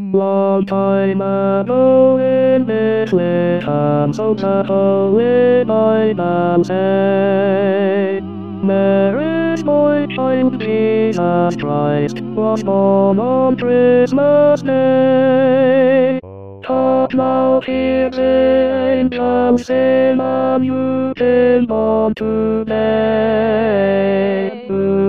Long time ago in Bethlehem, so the holy night and say, Mary's boy child Jesus Christ was born on Christmas Day. Talk now, hear the angels sing, and you've been born today.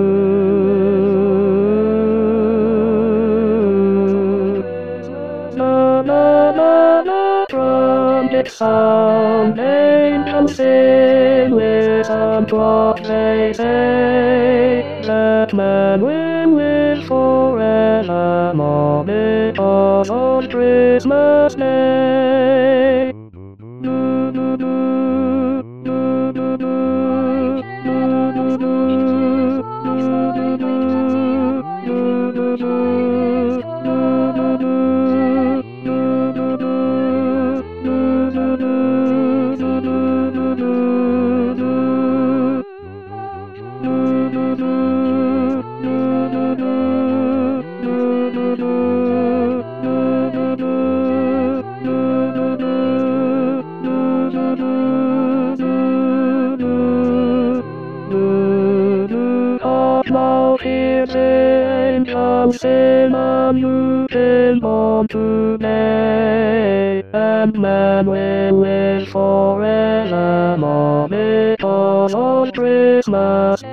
Trumpet sound, angels sing, listen to what they say. That man will live forevermore because on Christmas Day. Now hear the angels sing, and you've been born today. And man will live forevermore because of Christmas.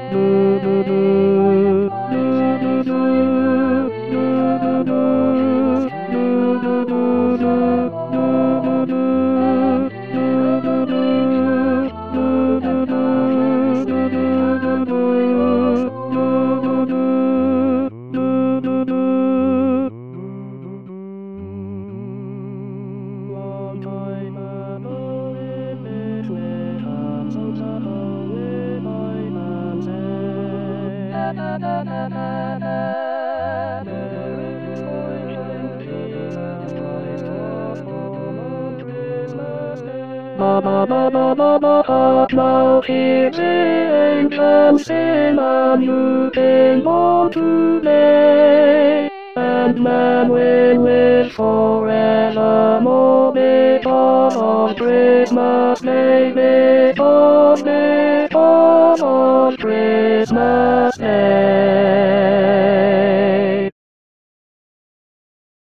Long time ago in Bethlehem, so the holy night and say, Mary's boy child Jesus Christ was born on Christmas Day. Now hear the angels sing, and you've been born today. And man will live forevermore because of Christmas Day, because of Christmas Day.